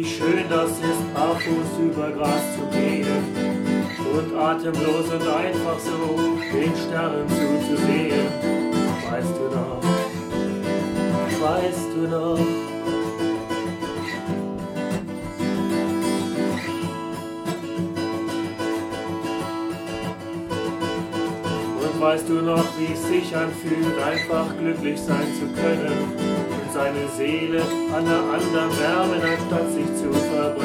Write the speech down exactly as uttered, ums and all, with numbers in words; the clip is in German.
Wie schön das ist, barfuß über Gras zu gehen und atemlos und einfach so den Sternen zuzusehen. Weißt du noch, weißt du noch? Und weißt du noch, wie es sich anfühlt, einfach glücklich sein zu können und seine Seele an der anderen wärmen, anstatt sich zu verbrennen?